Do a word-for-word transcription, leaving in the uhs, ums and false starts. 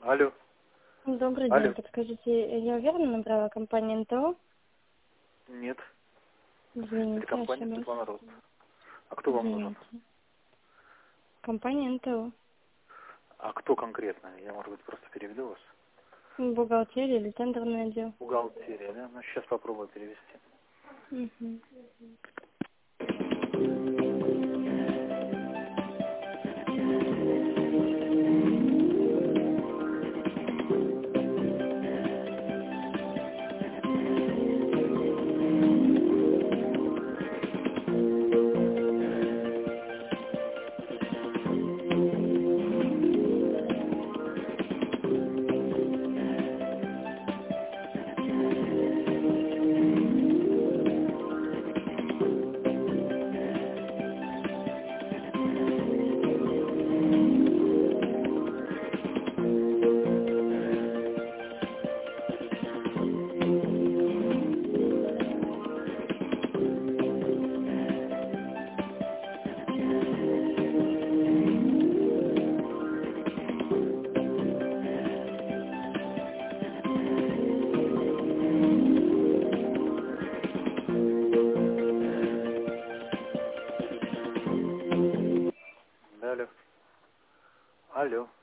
Алло. Добрый Алло. день. Подскажите, я верно набрала компанию эн тэ о? Нет. Это Извините, компания ошиблась. Светлана Рост. А кто вам нужен? Извините. Компания эн тэ о. А кто конкретно? Я, может быть, просто переведу вас. Бухгалтерия или тендерный отдел? Бухгалтерия, да? Ну, сейчас попробую перевести. Угу. Да, алло. Алло.